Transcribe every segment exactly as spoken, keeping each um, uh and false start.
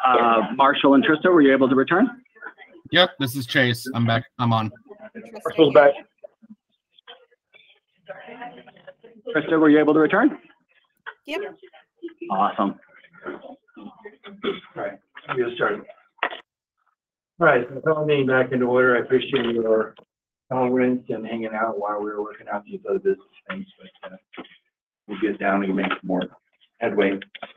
Uh, Marshall and Trista, were you able to return? Yep, this is Chase. I'm back. I'm on. Marshall's back. Trista, were you able to return? Yep. Awesome. All right, I'm gonna start. All right, so calling me back into order. I appreciate your tolerance and hanging out while we were working out these other business things, but uh, we'll get down and make some more headway.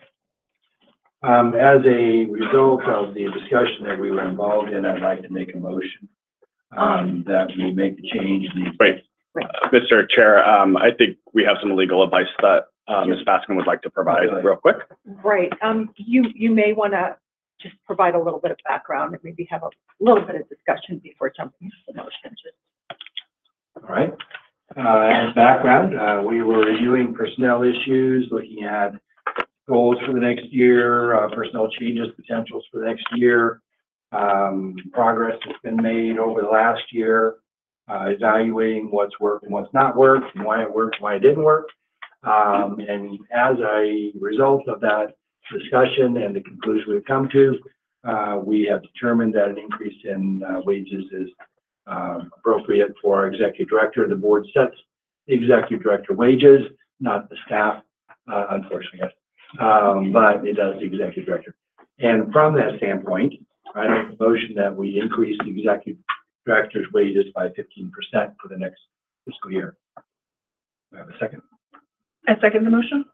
Um, as a result of the discussion that we were involved in, I'd like to make a motion um, that we make the change. The Wait, uh, Mister Chair, um, I think we have some legal advice that uh, Miz Baskin would like to provide real quick. Right. Um, you, you may want to just provide a little bit of background and maybe have a little bit of discussion before jumping into the motion. Just... All right. Uh, as background, uh, we were reviewing personnel issues, looking at goals for the next year, uh, personnel changes, potentials for the next year, um, progress that's been made over the last year, uh, evaluating what's worked and what's not worked, and why it worked, why it didn't work. Um, and as a result of that discussion and the conclusion we've come to, uh, we have determined that an increase in uh, wages is uh, appropriate for our executive director. The board sets the executive director wages, not the staff, uh, unfortunately, yes. Um, but it does the executive director. And from that standpoint, I make a motion that we increase the executive director's wages by fifteen percent for the next fiscal year. Do I have a second? I second the motion.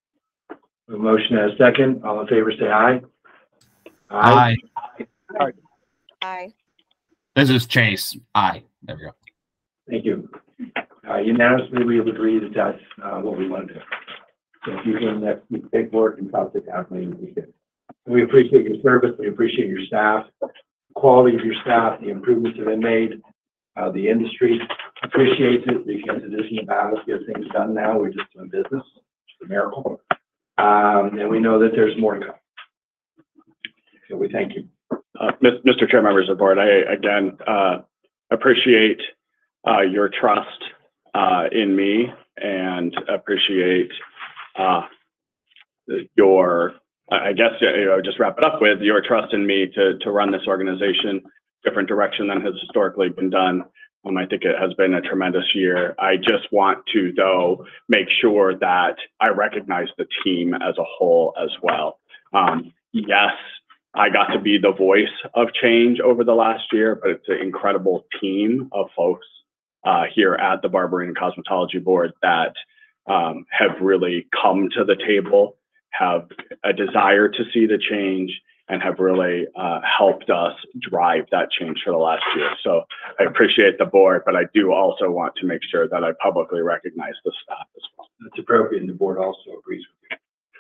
A motion and a second. All in favor, say aye. Aye. Aye. Aye. This is Chase. Aye. There we go. Thank you. Uh, unanimously, we have agreed that that's uh, what we want to do. So if you can next week take work and talk to Kathleen, we can. We appreciate your service. We appreciate your staff, the quality of your staff, the improvements that have been made. Uh, the industry appreciates it because it isn't about us getting things done now. We're just doing business. It's a miracle. Um, and we know that there's more to come. So we thank you. Uh, Mister Chair, members of the board, I again uh, appreciate uh, your trust uh, in me and appreciate uh, your, I guess, you know, just wrap it up with your trust in me to, to run this organization different direction than has historically been done. Um, I think it has been a tremendous year. I just want to, though, make sure that I recognize the team as a whole as well. Um, yes, I got to be the voice of change over the last year, but it's an incredible team of folks uh, here at the Barbering and Cosmetology Board that um, have really come to the table, have a desire to see the change, and have really uh, helped us drive that change for the last year. So I appreciate the board, but I do also want to make sure that I publicly recognize the staff as well. That's appropriate, and the board also agrees with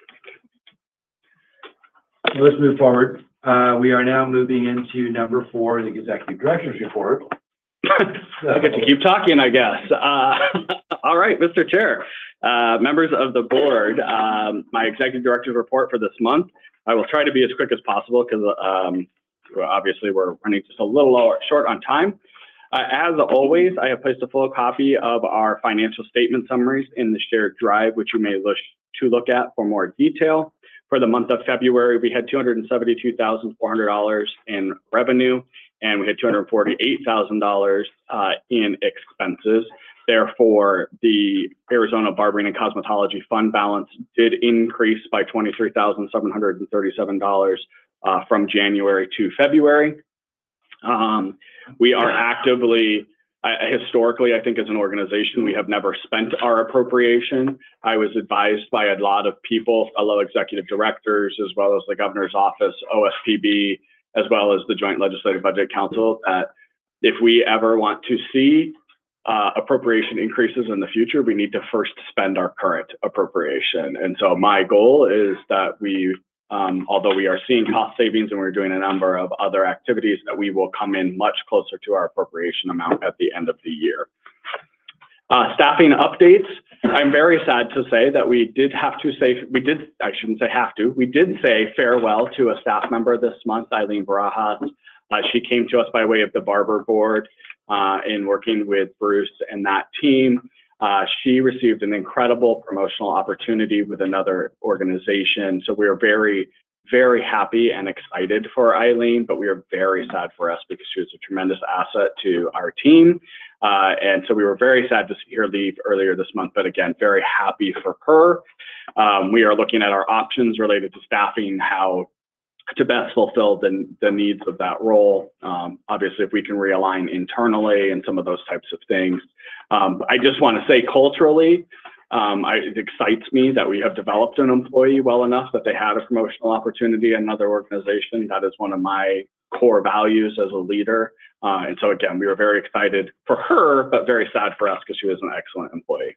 you. So let's move forward. Uh, we are now moving into number four, the executive director's report. So, I get to keep talking, I guess. Uh, all right, Mister Chair, uh, members of the board, um, my executive director's report for this month. I will try to be as quick as possible because um, obviously we're running just a little lower, short on time. Uh, as always, I have placed a full copy of our financial statement summaries in the shared drive, which you may wish to look at for more detail. For the month of February, we had two hundred seventy-two thousand four hundred dollars in revenue, and we had two hundred forty-eight thousand dollars uh, in expenses. Therefore, the Arizona Barbering and Cosmetology Fund balance did increase by twenty-three thousand seven hundred thirty-seven dollars uh, from January to February. Um, we are actively, uh, historically, I think as an organization, we have never spent our appropriation. I was advised by a lot of people, fellow executive directors, as well as the governor's office, O S P B, as well as the Joint Legislative Budget Council, that if we ever want to see Uh, appropriation increases in the future, we need to first spend our current appropriation. And so my goal is that we, um, although we are seeing cost savings and we're doing a number of other activities, that we will come in much closer to our appropriation amount at the end of the year. Uh, staffing updates. I'm very sad to say that we did have to say, we did, I shouldn't say have to, we did say farewell to a staff member this month, Eileen Barajas. Uh, she came to us by way of the Barber Board. Uh, in working with Bruce and that team. Uh, she received an incredible promotional opportunity with another organization. So we are very very happy and excited for Eileen, but we are very sad for us because she was a tremendous asset to our team. Uh, and so we were very sad to see her leave earlier this month, but again, very happy for her. Um, we are looking at our options related to staffing, how to best fulfill the, the needs of that role. Um, obviously, if we can realign internally and some of those types of things. Um, I just want to say culturally, um, I, it excites me that we have developed an employee well enough that they had a promotional opportunity in another organization. That is one of my core values as a leader. Uh, and so again, we were very excited for her, but very sad for us because she was an excellent employee.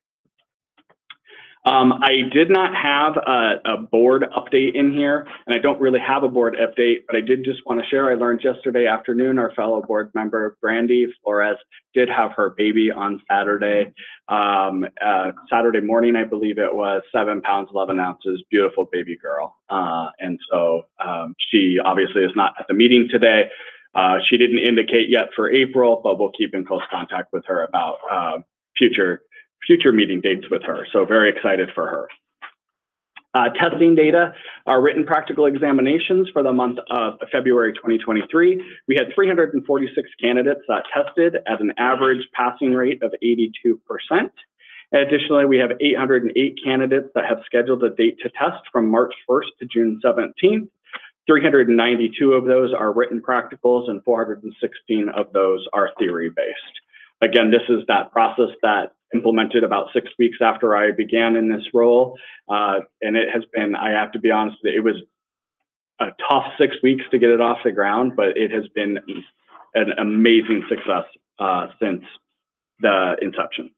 Um, I did not have a, a board update in here, and I don't really have a board update, but I did just want to share. I learned yesterday afternoon our fellow board member, Brandy Flores, did have her baby on Saturday. Um, uh, Saturday morning, I believe it was, seven pounds, eleven ounces, beautiful baby girl. Uh, and so um, she obviously is not at the meeting today. Uh, she didn't indicate yet for April, but we'll keep in close contact with her about uh, future future meeting dates with her. So very excited for her. Uh, testing data, our written practical examinations for the month of February twenty twenty-three. We had three hundred forty-six candidates that tested at an average passing rate of eighty-two percent. Additionally, we have eight hundred eight candidates that have scheduled a date to test from March first to June seventeenth. three hundred ninety-two of those are written practicals and four hundred sixteen of those are theory-based. Again, this is that process that implemented about six weeks after I began in this role. Uh, and it has been, I have to be honest, it was a tough six weeks to get it off the ground, but it has been an amazing success uh, since the inception.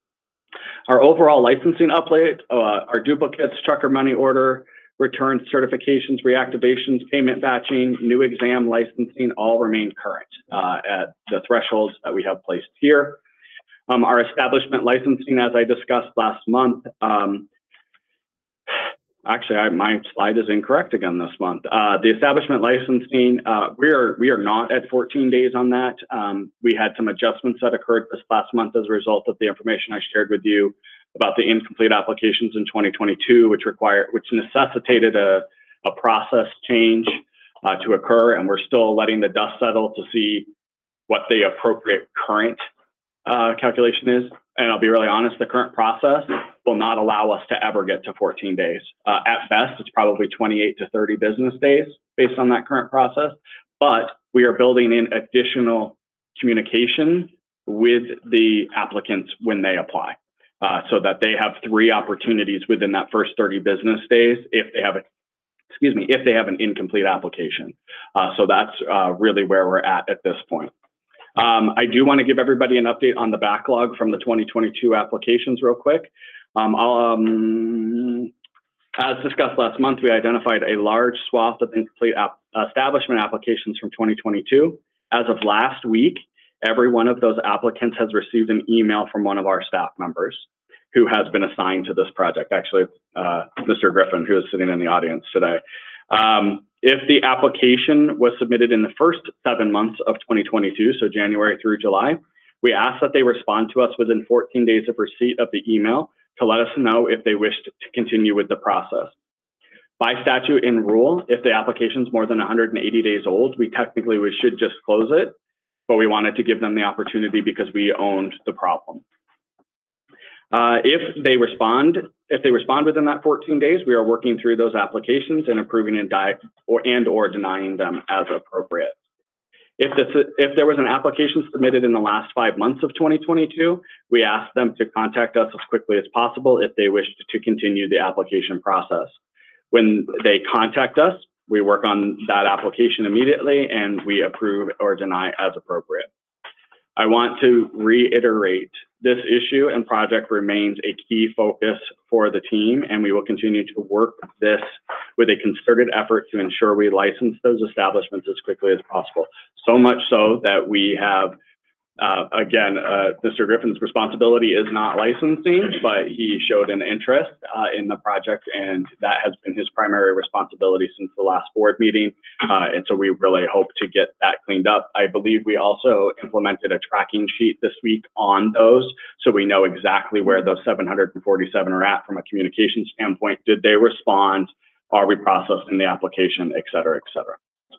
Our overall licensing update, uh, our duplicates, trucker money order, returns, certifications, reactivations, payment batching, new exam licensing all remain current uh, at the thresholds that we have placed here. Um, our establishment licensing, as I discussed last month, um, actually I, my slide is incorrect again this month. Uh, the establishment licensing, uh, we are we are not at fourteen days on that. Um, we had some adjustments that occurred this last month as a result of the information I shared with you about the incomplete applications in twenty twenty-two, which require, which necessitated a, a process change uh, to occur. And we're still letting the dust settle to see what the appropriate current uh, calculation is. And I'll be really honest, the current process will not allow us to ever get to fourteen days. Uh, at best, it's probably twenty-eight to thirty business days based on that current process. But we are building in additional communication with the applicants when they apply. Uh, so that they have three opportunities within that first thirty business days if they have a, excuse me, if they have an incomplete application. Uh, so that's uh, really where we're at at this point. Um, I do want to give everybody an update on the backlog from the twenty twenty-two applications real quick. Um, um, as discussed last month, we identified a large swath of incomplete app establishment applications from twenty twenty-two. As of last week, every one of those applicants has received an email from one of our staff members who has been assigned to this project. Actually, uh, Mister Griffin, who is sitting in the audience today. Um, if the application was submitted in the first seven months of twenty twenty-two, so January through July, we ask that they respond to us within fourteen days of receipt of the email to let us know if they wish to continue with the process. By statute and rule, if the application is more than one hundred eighty days old, we technically we should just close it, but we wanted to give them the opportunity because we owned the problem. Uh, if they respond, if they respond within that fourteen days, we are working through those applications and approving and, die, or, and or denying them as appropriate. If, this, if there was an application submitted in the last five months of twenty twenty-two, we ask them to contact us as quickly as possible if they wish to continue the application process. When they contact us, we work on that application immediately and we approve or deny as appropriate. I want to reiterate, this issue and project remains a key focus for the team, and we will continue to work this with a concerted effort to ensure we license those establishments as quickly as possible. So much so that we have, uh, again, uh, Mister Griffin's responsibility is not licensing, but he showed an interest uh, in the project, and that has been his primary responsibility since the last board meeting. Uh, and so we really hope to get that cleaned up. I believe we also implemented a tracking sheet this week on those, so we know exactly where those seven hundred forty-seven are at from a communication standpoint. Did they respond? are we processing the application, et cetera, et cetera.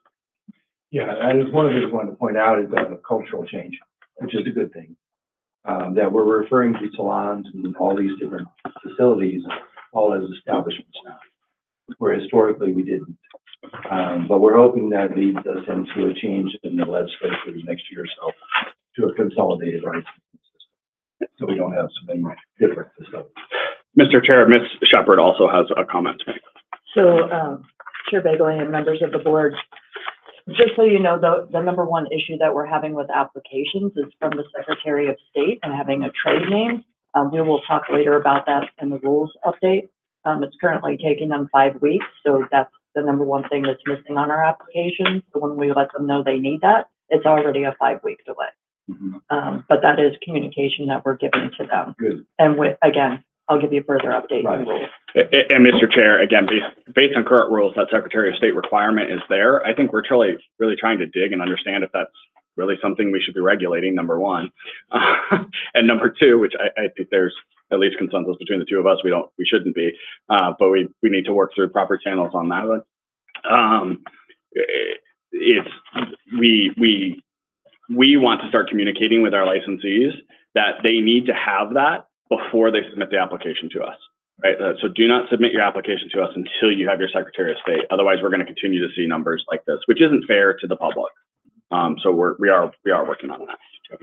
Yeah, and one of the things I wanted to point out is the cultural change, which is a good thing. Um, that we're referring to salons and all these different facilities all as establishments now, where historically we didn't. Um, but we're hoping that leads us into a change in the legislature for the next year or so to a consolidated licensing system, so we don't have so many different facilities. Mister Chair, Miz Shepherd also has a comment to make. So, um, Chair Bagley and members of the board, just so you know, the, the number one issue that we're having with applications is from the Secretary of State and having a trade name. Um, we will talk later about that in the rules update. Um, it's currently taking them five weeks, so that's the number one thing that's missing on our application. So when we let them know they need that, it's already a five-week delay. Mm-hmm. Um, but that is communication that we're giving to them. Good. And with, again, I'll give you a further update Right. in the rules. And Mister Chair, again, based, based on current rules, that Secretary of State requirement is there. I think we're truly, really trying to dig and understand if that's really something we should be regulating, number one. Uh, and number two, which I, I think there's at least consensus between the two of us, we don't, we shouldn't be, uh, but we, we need to work through proper channels on that one. Um, it, it's, we, we, we want to start communicating with our licensees that they need to have that before they submit the application to us, right? Uh, so do not submit your application to us until you have your Secretary of State. Otherwise, we're going to continue to see numbers like this, which isn't fair to the public. Um, so we're, we are, we are working on that.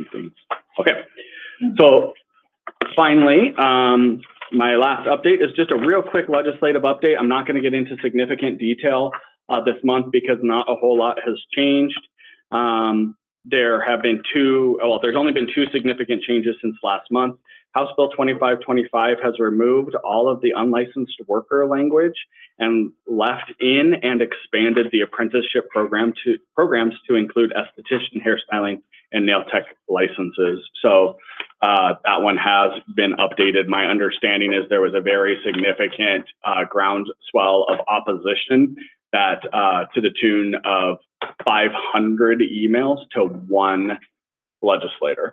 Okay. So finally, um, my last update is just a real quick legislative update. I'm not going to get into significant detail uh, this month because not a whole lot has changed. Um, there have been two, well, there's only been two significant changes since last month. House Bill twenty-five twenty-five has removed all of the unlicensed worker language and left in and expanded the apprenticeship program to programs to include esthetician, hairstyling, and nail tech licenses. So uh, that one has been updated. My understanding is there was a very significant uh, groundswell of opposition that uh, to the tune of five hundred emails to one legislator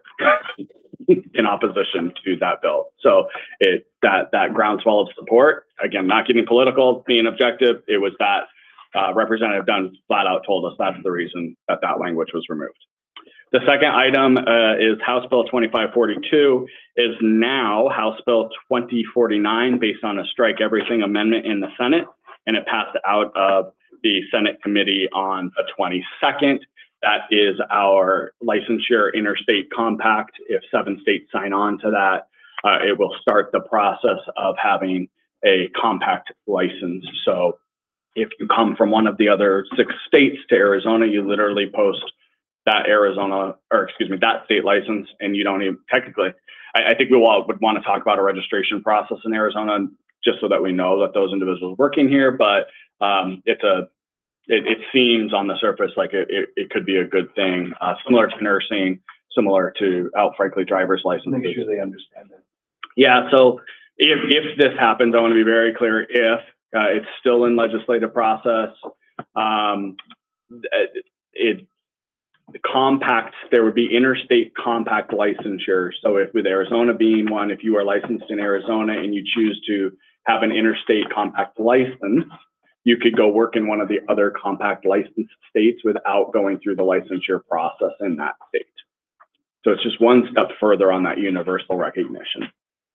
in opposition to that bill. So it that that groundswell of support, again, not getting political, being objective, it was that uh, Representative Dunn flat out told us that's the reason that that language was removed. The second item uh, is House Bill twenty-five forty-two is now House Bill twenty forty-nine based on a strike everything amendment in the Senate, and it passed out of the Senate committee on the twenty-second. That is our licensure interstate compact. If seven states sign on to that, uh, it will start the process of having a compact license. So if you come from one of the other six states to Arizona, you literally post that Arizona, or excuse me, that state license, and you don't even technically, I, I think we all would want to talk about a registration process in Arizona just so that we know that those individuals are working here, but um, it's a, It, it seems on the surface like it, it, it could be a good thing, uh, similar to nursing, similar to, out frankly, driver's licenses. Make sure they understand that. Yeah, so if, if this happens, I want to be very clear, if uh, it's still in legislative process, um, it, it the compact, there would be interstate compact licensure. So if with Arizona being one, if you are licensed in Arizona and you choose to have an interstate compact license, you could go work in one of the other compact licensed states without going through the licensure process in that state. So it's just one step further on that universal recognition.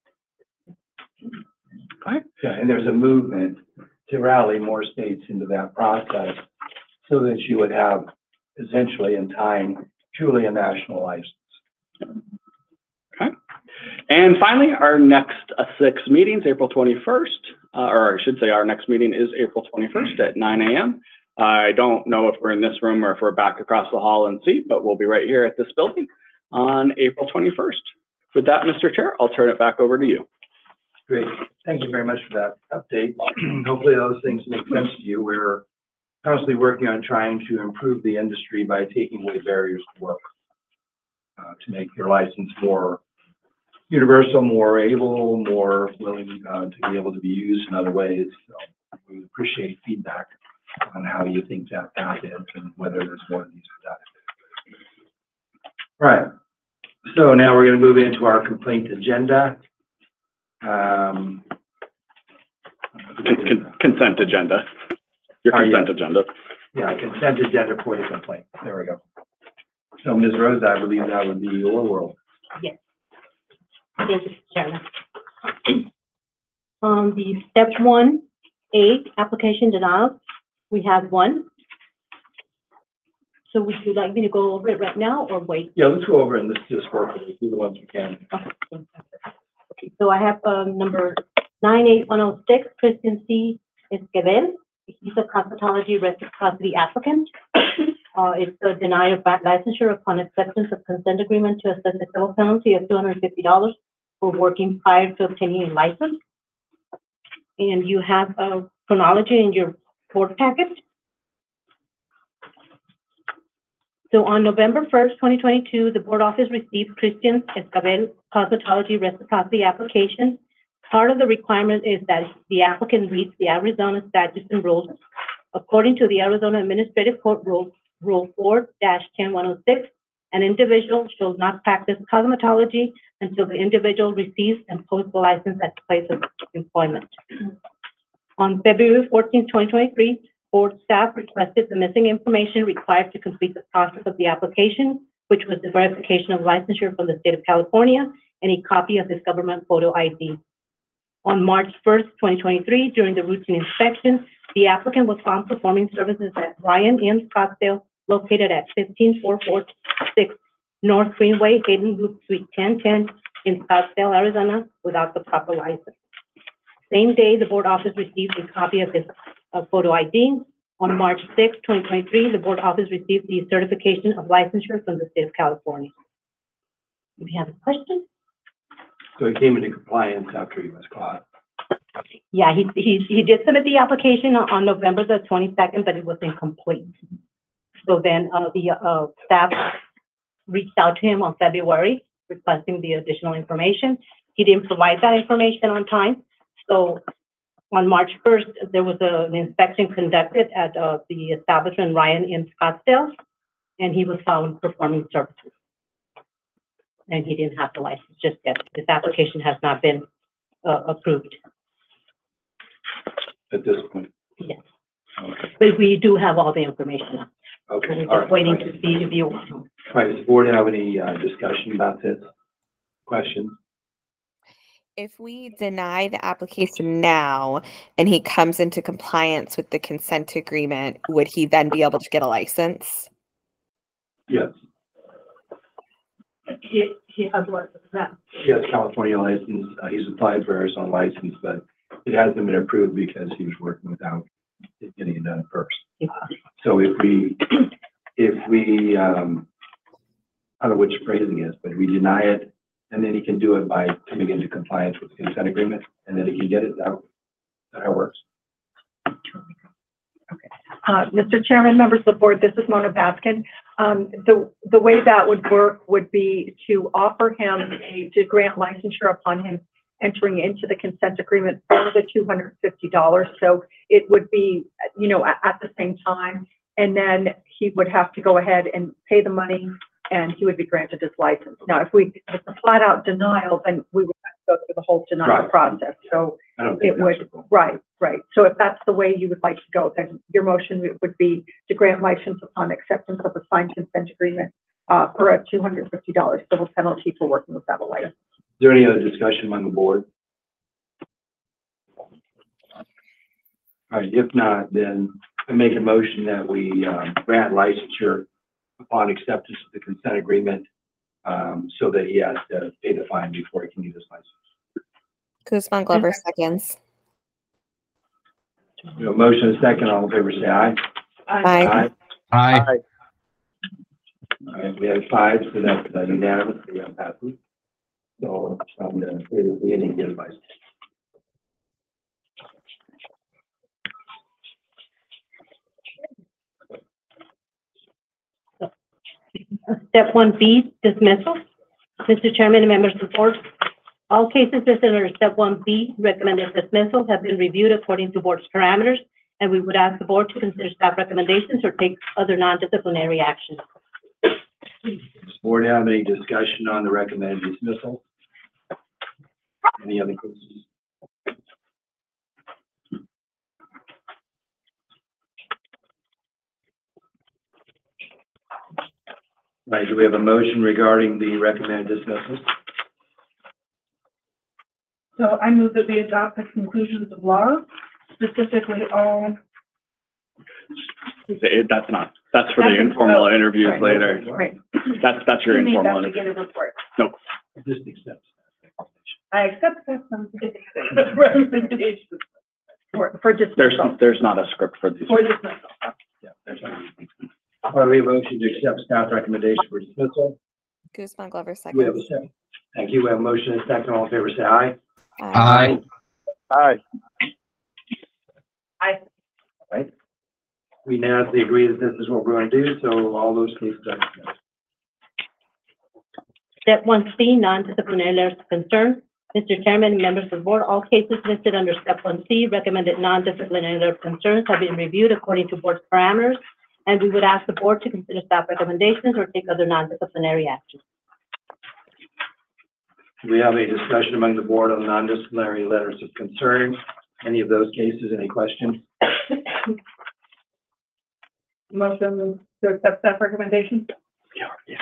Okay. Yeah, and there's a movement to rally more states into that process so that you would have essentially in time truly a national license. Okay. And finally, our next uh, six meetings, April twenty-first, uh, or I should say our next meeting is April twenty-first at nine A M I don't know if we're in this room or if we're back across the hall and seat, but we'll be right here at this building on April twenty-first. With that, Mister Chair, I'll turn it back over to you. Great. Thank you very much for that update. Hopefully those things make sense to you. We're constantly working on trying to improve the industry by taking away barriers to work, uh, to make your license more universal, more able, more willing uh, to be able to be used in other ways. So we appreciate feedback on how you think that path is and whether there's more of these for that. All right. So now we're going to move into our complaint agenda. Um, Con- con- Consent agenda. Your Oh, yeah. consent agenda. Yeah, consent agenda for the complaint. There we go. So Miz Rose, I believe that would be your world. Yes. Thank you, Mister Chairman. Um, the step one, A, application denial, we have one. So would you like me to go over it right now or wait? Yeah, let's go over and let's just work with the ones we can. Okay, so I have, um, number nine eight one oh six, Christian C. Esquivel. He's a cosmetology reciprocity applicant. Uh, it's a denial of licensure upon acceptance of consent agreement to assess a civil penalty of two hundred fifty dollars for working prior to obtaining a license. And you have a chronology in your board packet. So on November first, twenty twenty-two, the board office received Christian Esquivel cosmetology reciprocity application. Part of the requirement is that the applicant reads the Arizona statutes and rules. According to the Arizona Administrative Court Rule, Rule four ten one oh six, an individual shall not practice cosmetology until the individual receives and posts the license at the place of employment. On February fourteenth, twenty twenty-three, board staff requested the missing information required to complete the process of the application, which was the verification of licensure from the state of California and a copy of his government photo I D. On March first, twenty twenty-three, during the routine inspection, the applicant was found performing services at Ryan Inn Scottsdale, located at fifteen four four six North Greenway, Hayden Loop Suite ten ten in Scottsdale, Arizona, without the proper license. Same day, the board office received a copy of his uh, photo I D. On March sixth, twenty twenty-three, the board office received the certification of licensure from the state of California. If you have a question? So he came into compliance after he was caught. Yeah, he, he, he did submit the application on, on November the twenty-second, but it was incomplete. So then, uh, the, uh, staff reached out to him on February requesting the additional information. He didn't provide that information on time. So on March first, there was a, an inspection conducted at, uh, the establishment Ryan in Scottsdale, and he was found performing services. And he didn't have the license just yet. This application has not been, uh, approved. At this point. Yes. Okay. But we do have all the information. Okay. We're All just right. waiting to see if you want to. All right, does the board have any uh, discussion about this? Questions? If we deny the application now and he comes into compliance with the consent agreement, would he then be able to get a license? Yes. He, he has what, that? He has California license. Uh, he's applied for Arizona license, but it hasn't been approved because he was working without it getting it done first. So if we, if we, um, I don't know which phrasing is, but we deny it, and then he can do it by coming into compliance with the consent agreement, and then he can get it. That, that how it works. Uh, Mister Chairman, members of the board, this is Mona Baskin. Um, the, the way that would work would be to offer him a, to grant licensure upon him entering into the consent agreement for the two hundred fifty dollars. So it would be, you know, at, at the same time, and then he would have to go ahead and pay the money and he would be granted his license. Now, if we, if it's a flat out denial, then we would have to go through the whole denial Right. process. So I don't think it that's would, a- right, right. So if that's the way you would like to go, then your motion would be to grant license upon acceptance of a signed consent agreement uh, for a two hundred fifty dollars civil penalty for working without a license. Is there any other discussion among the board? All right, if not, then I make a motion that we um, grant licensure upon acceptance of the consent agreement, um, so that he has to pay the fine before he can use his license. Guzman Glover seconds. You know, motion and second, all in favor, say aye. Aye. Aye. All right, we have five, so that's uh, unanimous, we have passes. So, um, the, we didn't get advice. Step one B, dismissal. Mister Chairman and members of the board, all cases listed under step one B, recommended dismissal, have been reviewed according to board's parameters, and we would ask the board to consider staff recommendations or take other non-disciplinary actions. Does the board have any discussion on the recommended dismissal? Any other questions? Right, do we have a motion regarding the recommended dismissal? So I move that we adopt the conclusions of law, specifically all. It- That's not, that's for the That's- informal oh, interviews sorry. later. Right. That's, that's your You need informal that interview. to get a report. Just accept. I accept that some recommendations for, for There's, dismissal. there's not a script for these. For dismissal. Yeah, there's one. All right, we have a motion to accept staff recommendation for dismissal. Guzman Glover Do we have a seconds. second? Thank you. We have a motion and a second. All in favor, say aye. Aye. Aye. Aye. Right. We unanimously agree that this is what we're going to do, so all those cases are dismissed. Step one C, non-disciplinary letters of concern. Mister Chairman, members of the board, all cases listed under step one C, recommended non-disciplinary letter of concerns have been reviewed according to board's parameters, and we would ask the board to consider staff recommendations or take other non-disciplinary actions. We have a discussion among the board on non-disciplinary letters of concern. Any of those cases, any questions? Motion to accept staff recommendation? Yeah, yeah.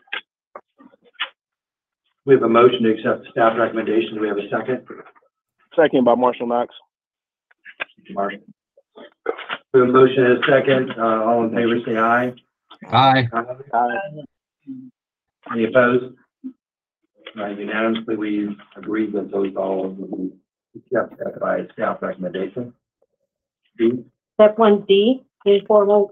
We have a motion to accept the staff recommendation. Do we have a second? Second by Marshall Knox. Marshall. We have a motion and a second. Uh, all in favor, say aye. Aye. Aye. Any opposed? All right, unanimously, we agreed that those all will be accepted by staff recommendation. D, Step one D, informal.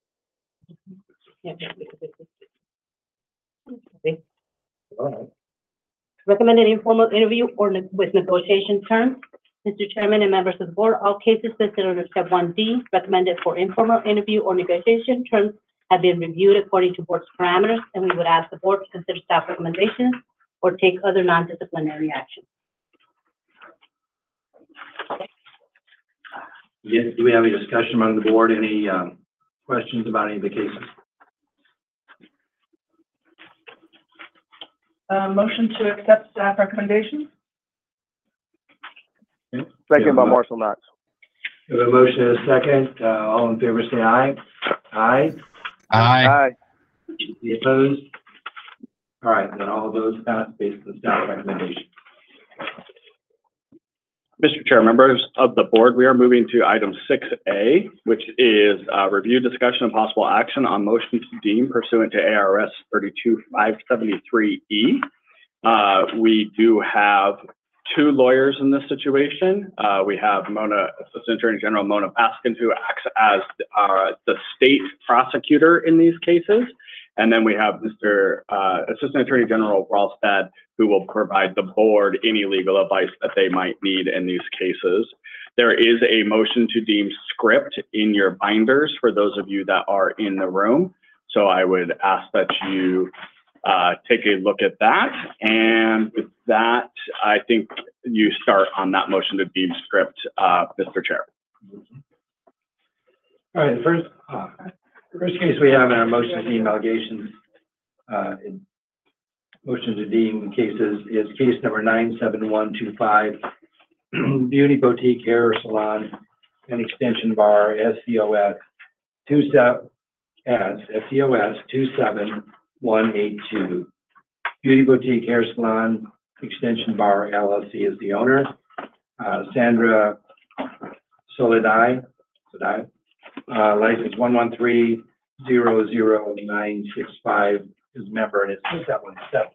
all right. Recommended informal interview or ne- with negotiation terms. Mister Chairman and members of the board, all cases listed under step one D recommended for informal interview or negotiation terms have been reviewed according to board's parameters, and we would ask the board to consider staff recommendations or take other non-disciplinary action. Yes, do we have any discussion among the board? Any, um, questions about any of the cases? Uh, motion to accept staff recommendations? Second by Marshall Knox. We have a motion and a second. Uh, all in favor, say aye. Aye. Aye. Aye. Any opposed? All right, then all of those pass based on the staff recommendation. Mister Chair, members of the board, we are moving to item six A, which is uh, review, discussion, and possible action on motion to deem pursuant to A R S thirty-two five seventy-three E. Uh, we do have two lawyers in this situation. Uh, we have Mona, Assistant Attorney General Mona Paskin, who acts as uh, the state prosecutor in these cases. And then we have Mister Uh, Assistant Attorney General Ralstad, who will provide the board any legal advice that they might need in these cases. There is a motion to deem script in your binders for those of you that are in the room. So I would ask that you uh, take a look at that. And with that, I think you start on that motion to deem script, uh, Mister Chair. All right, the first, uh, the first case we have in our motion to deem allegations, uh, in motion to deem cases is case number nine seven one two five, Beauty Boutique Hair Salon and Extension Bar, S C O S two seven, S, S C O S two seven one eight two. Beauty Boutique Hair Salon Extension Bar L L C is the owner. Uh, Sandra Soledad, Soledad, uh, license one one three zero zero nine six five is member, and it's that one seven.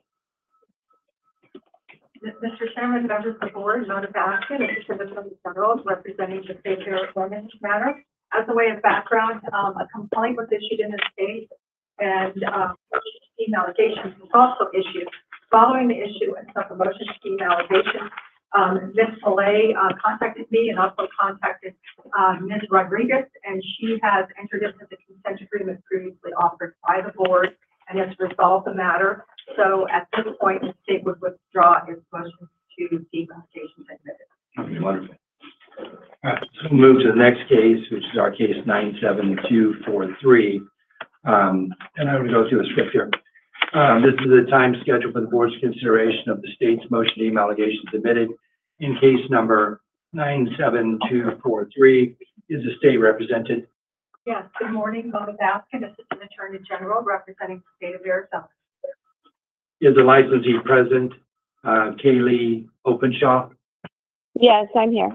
Mister Chairman, members of the board, Mona Baskin, Assistant Attorney General, representing the state of Arizona in this matter. As a way of background, um, a complaint was issued in the state, and um, deem allegations was also issued. Following the issuance of the motion to deem allegations, um, Miz Soleil uh, contacted me and also contacted uh, Miz Rodriguez, and she has entered into the consent agreement previously offered by the board and has resolved the matter. So at this point, the state would withdraw its motion to deem allegations admitted. Okay, wonderful. All right, so we'll move to the next case, which is our case nine seven two four three. Um, and I'm going to go through the script here. Um, this is the time schedule for the board's consideration of the state's motion to deem allegations admitted. In case number nine seven two four three, is the state represented? Yes, good morning, Mona Baskin, Assistant Attorney General, representing the state of Arizona. Is the licensee present? Uh, Kaylee Openshaw? Yes, I'm here.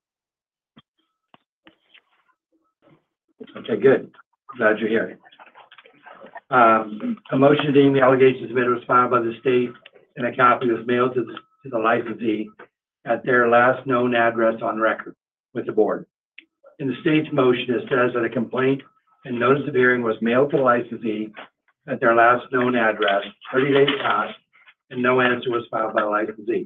Okay, good. Glad you're here. Um, a motion to deem the allegations submitted was filed by the state and a copy was mailed to the, to the licensee at their last known address on record with the board. In the state's motion, it says that a complaint and notice of hearing was mailed to the licensee at their last known address, thirty days passed, and no answer was filed by the licensee.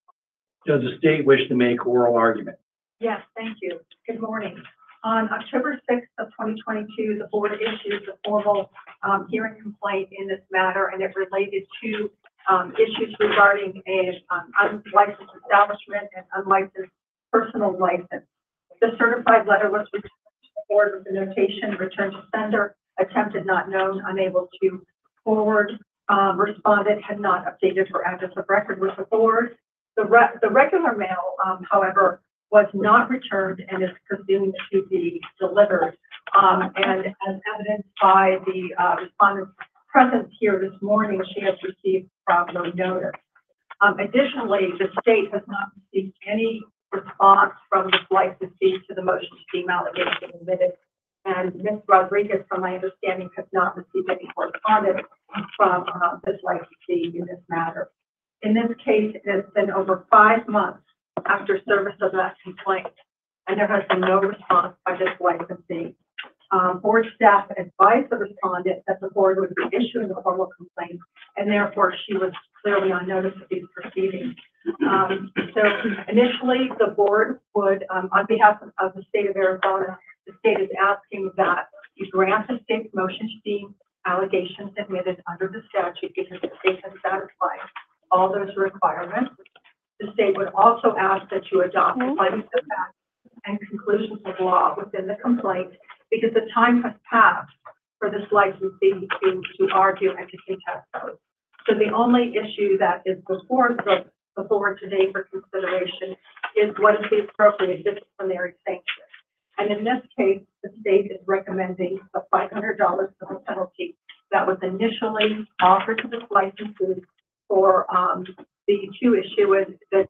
Does the state wish to make oral argument? Yes, thank you. Good morning. On October sixth of twenty twenty-two, the board issued the formal um, hearing complaint in this matter, and it related to um, issues regarding a um, unlicensed establishment and unlicensed personal license. The certified letter was returned to the board with the notation returned to sender, attempted not known, unable to forward. Um, respondent had not updated her address of record with the board. The, re the regular mail, um, however, was not returned and is presumed to be delivered. Um, and as evidenced by the uh, respondent's presence here this morning, she has received proper notice. Um, additionally, the state has not received any response from the licensee to the motion to deem allegation admitted. And Miz Rodriguez, from my understanding, has not received any correspondence from uh, this licensee in this matter. In this case, it has been over five months after service of that complaint, and there has been no response by this licensee. Um, board staff advised the respondent that the board would be issuing a formal complaint, and therefore she was clearly on notice of these proceedings. Um, so initially, the board would, um, on behalf of, of the state of Arizona, the state is asking that you grant the state's motion to deem allegations admitted under the statute because the state has satisfied all those requirements. The state would also ask that you adopt the findings of fact and conclusions of law within the complaint because the time has passed for this licensee to, to argue and to contest those. So the only issue that is before the, the board today for consideration is what is the appropriate disciplinary sanction. And in this case, the state is recommending a five hundred dollar civil penalty that was initially offered to this licensee for um, the two issues that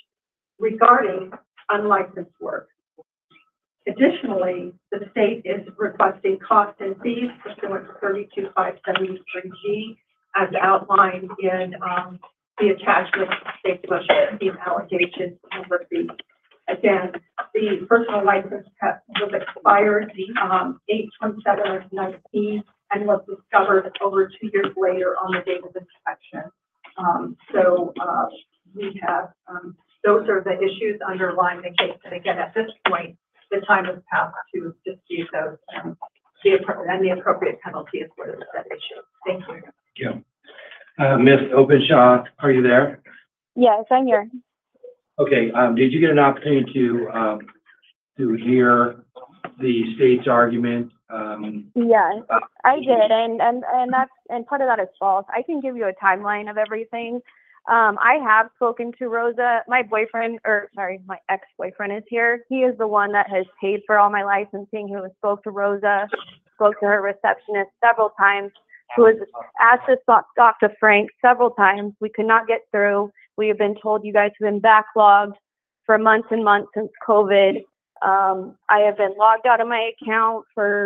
regarding unlicensed work. Additionally, the state is requesting cost and fees pursuant to thirty-two five seventy-three G as outlined in um, the attachment to the state's motion to deem allegations number B. Again, the personal license was expired um, eight twenty-seven of nineteen and was discovered over two years later on the date of inspection. Um, so uh, we have, um, those are the issues underlying the case. And again, at this point, the time has passed to dispute those and the, and the appropriate penalty is for that issue. Thank you. Thank you. Uh, Miz Openshaw, are you there? Yes, I'm here. Okay, um, did you get an opportunity to, um, to hear the state's argument? Um, Yes, I did, and and and that's and part of that is false. I can give you a timeline of everything. Um, I have spoken to Rosa. My boyfriend, or sorry, my ex-boyfriend is here. He is the one that has paid for all my licensing. Who spoke to Rosa, spoke to her receptionist several times. Who has asked to talk to Frank several times. We could not get through. We have been told you guys have been backlogged for months and months since COVID. Um, I have been logged out of my account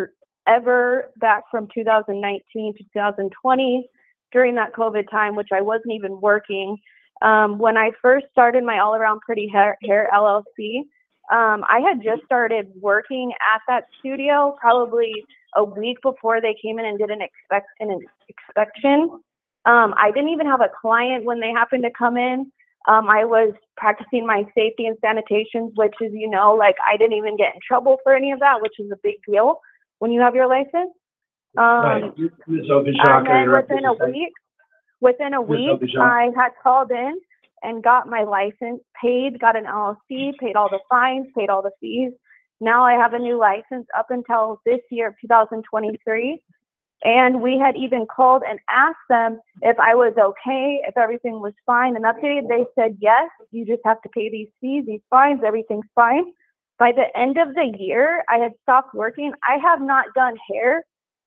forever back from two thousand nineteen to two thousand twenty during that COVID time, which I wasn't even working. Um, when I first started my All Around Pretty Hair, Hair L L C, um, I had just started working at that studio probably a week before they came in and did an, expect, an inspection. Um, I didn't even have a client when they happened to come in. Um, I was practicing my safety and sanitation, which is, you know, like I didn't even get in trouble for any of that, which is a big deal when you have your license. Um, right. Miz Openshaw, and then within a week, within a week, I had called in and got my license paid, got an L L C, paid all the fines, paid all the fees. Now I have a new license up until this year, two thousand twenty-three. And we had even called and asked them if I was okay, if everything was fine and updated. They said, yes, you just have to pay these fees, these fines, everything's fine. by the end of the year, I had stopped working. I have not done hair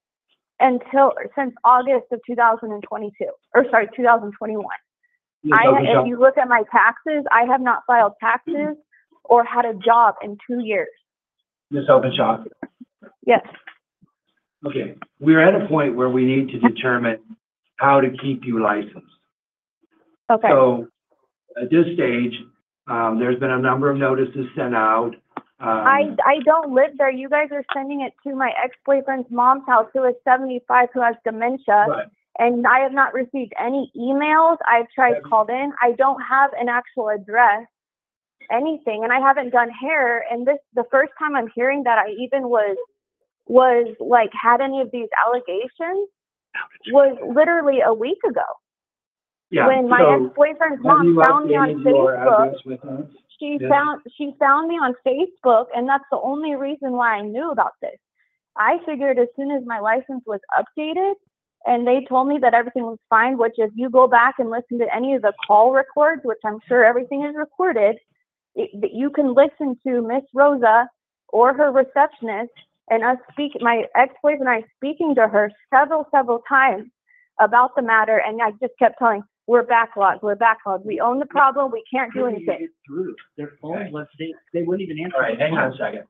until since August of two thousand twenty-two, or sorry, two thousand twenty-one. I, if you look at my taxes, I have not filed taxes or had a job in two years. Miz Openshaw. Yes. Okay, we're at a point where we need to determine how to keep you licensed. Okay. So at this stage, um, there's been a number of notices sent out. Um, I, I don't live there. You guys are sending it to my ex-boyfriend's mom's house, who is seventy-five, who has dementia. Right. And I have not received any emails. I've tried called in. I don't have an actual address, anything. And I haven't done hair. And this, the first time I'm hearing that I even was, was like, had any of these allegations was literally a week ago. Yeah, When my so ex-boyfriend's have mom you found me on updated your Facebook. address with us? She Yes. found she found me on Facebook, and that's the only reason why I knew about this. I figured as soon as my license was updated and they told me that everything was fine, which if you go back and listen to any of the call records, which I'm sure everything is recorded, it, that you can listen to Miss Rosa or her receptionist and us speak, my ex-boyfriend and I speaking to her several, several times about the matter, and I just kept telling, we're backlogged, we're backlogged, we own the problem, we can't do anything. Through their phone, Okay. let's they, they wouldn't even answer. All right, hang on a second.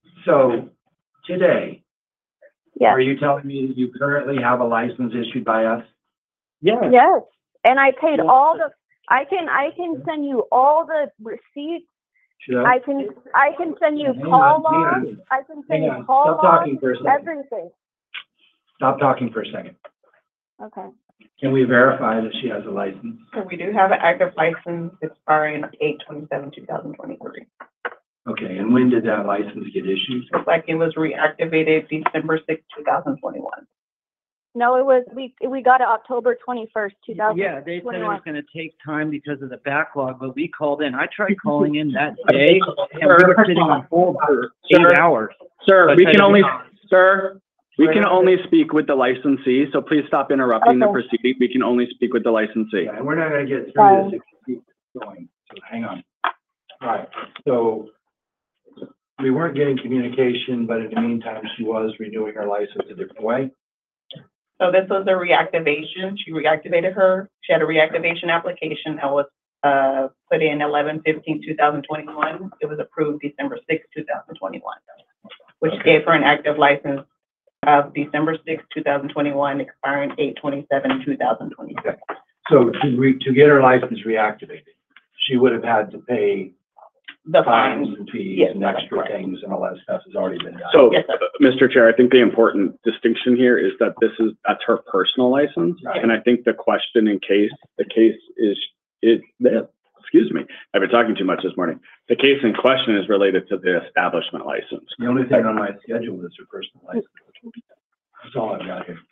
So today, Yes, are you telling me that you currently have a license issued by us? Yes. yes, and I paid Yeah. all the, I can, I can send you all the receipts, Should I can, I can send you Hang call on, hang logs, on. I can Hang send you on, call stop logs, talking for a second. everything. Stop talking for a second. Okay. Can we verify that she has a license? So we do have an active license expiring eight twenty-seven, two thousand twenty-three. Okay, and when did that license get issued? Looks like it was reactivated December sixth, two thousand twenty-one. No, it was, we, we got it October twenty-first, two thousand Yeah, they said it twenty-one. was gonna take time because of the backlog, but we called in. I tried calling in that day and we were sitting on hold for eight Sir. hours. Sir, So I we tried can to only, reach- sir, we can only speak with the licensee, so please stop interrupting the Okay. proceeding. We can only speak with the licensee. Yeah, and we're not gonna get through this if we keep going, so hang on. All right, so we weren't getting communication, but in the meantime, she was renewing her license a different way. So this was a reactivation. She reactivated her, she had a reactivation application that was, uh, put in eleven fifteen, two thousand twenty-one. It was approved December sixth, two thousand twenty-one, which Okay. gave her an active license of December sixth, two thousand twenty-one, expiring eight twenty-seven, two thousand twenty-six. So to re, to get her license reactivated, she would have had to pay The fines fines. and fees Yes, and that's extra correct. things and all that stuff has already been done. So, Yes, sir. uh, Mister Chair, I think the important distinction here is that this is, that's her personal license. Right. And I think the question in case, the case is, is, the- excuse me, I've been talking too much this morning. The case in question is related to the establishment license. The only thing on my schedule is her personal license. That's all I've got here.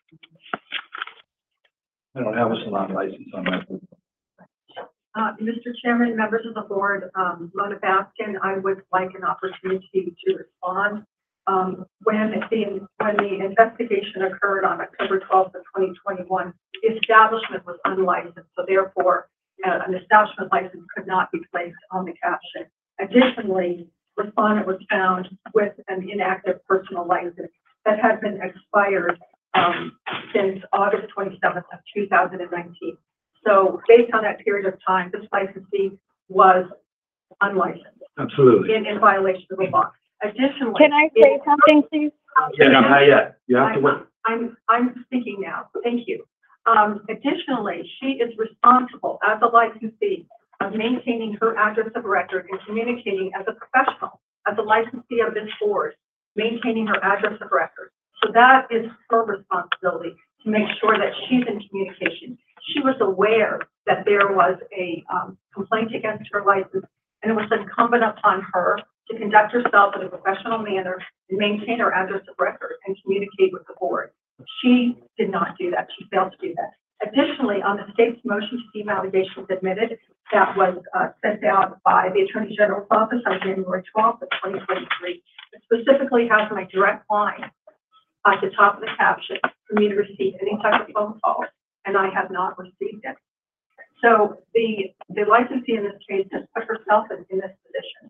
I don't have a salon license on my. Uh, Mister Chairman, members of the board, um, Mona Baskin, I would like an opportunity to respond. Um, when the, when the investigation occurred on October twelfth of twenty twenty-one, the establishment was unlicensed, so therefore, uh, an establishment license could not be placed on the caption. Additionally, respondent was found with an inactive personal license that had been expired, um, since August twenty-seventh of two thousand nineteen. So based on that period of time, this licensee was unlicensed Absolutely. in, in violation of the law. Additionally. Can I say something, please? Yeah, no, not yet. You have to I'm, wait. I'm, I'm speaking now. Thank you. Um, additionally, she is responsible as a licensee of maintaining her address of record and communicating as a professional, as a licensee of this board, maintaining her address of record. So that is her responsibility to make sure that she's in communication. She was aware that there was a um, complaint against her license, and it was incumbent upon her to conduct herself in a professional manner and maintain her address of record and communicate with the board. She did not do that. She failed to do that. Additionally, on the state's motion to deem allegations admitted that was uh, sent out by the Attorney General's office on January twelfth of twenty twenty-three, it specifically has my direct line at the top of the caption for me to receive any type of phone call, and I have not received it. So the, the licensee in this case has put herself in, in this position.